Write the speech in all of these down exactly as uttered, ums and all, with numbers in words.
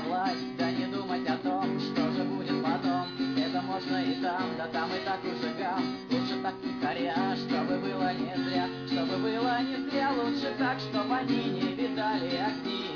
власть, да не думать о том, что же будет потом. Это можно и там, да там и так уже гам. Лучше так втихаря, чтобы было не зря, чтобы было не зря. Лучше так, чтоб они не видали огни.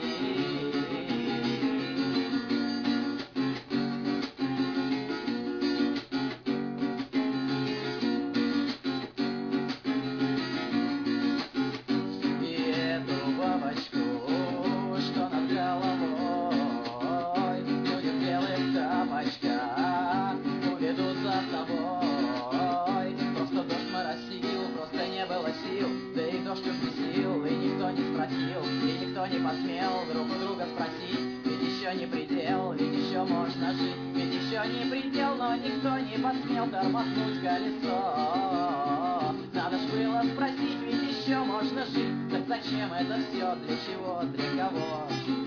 Уведут за собой. Просто дождь моросил, просто не было сил. Да и дождь уж месил, и никто не спросил, и никто не посмел друг у друга спросить. Ведь еще не предел, ведь еще можно жить, ведь еще не предел, но никто не посмел тормознуть колесо. Надо ж было спросить, ведь еще можно жить. Так зачем это все, для чего, для кого?